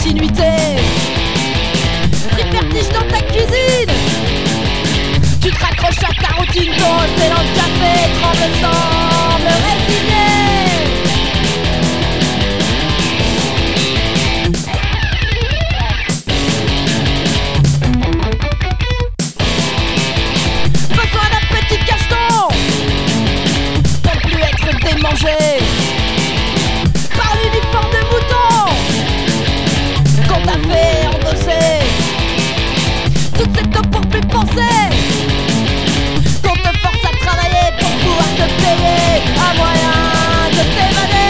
continuité. Vertige dans ta cuisine. Tu te raccroches à ta routine, ton thé dans le café tremble sans me résigner. Besoin d'un petit cacheton pour plus être démangé par l'uniforme de mouton qu'on t'a fait endosser. Toute cette eau pour plus penser, qu'on te force à travailler pour pouvoir te payer un moyen de t'évader.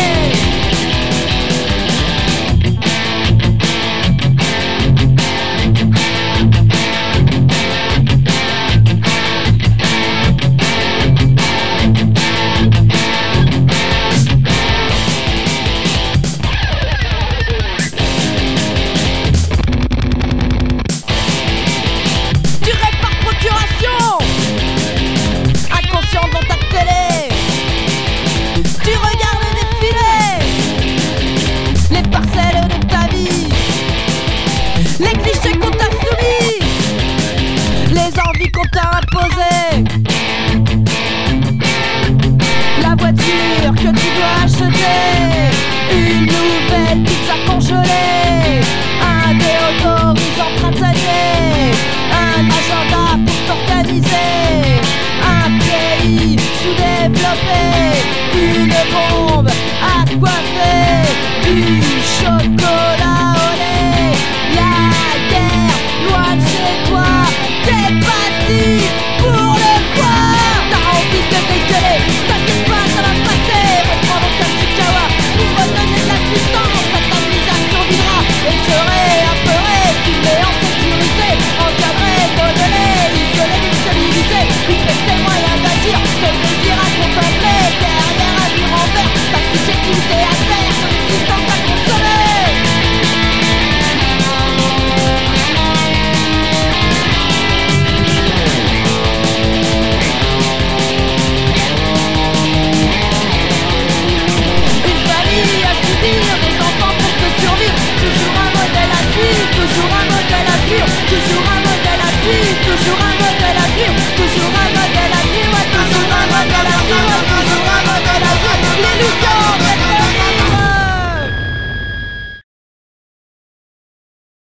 Les clichés qu'on t'a soumis, les envies qu'on t'a imposées, la voiture que tu dois acheter, une nouvelle pizza congelée.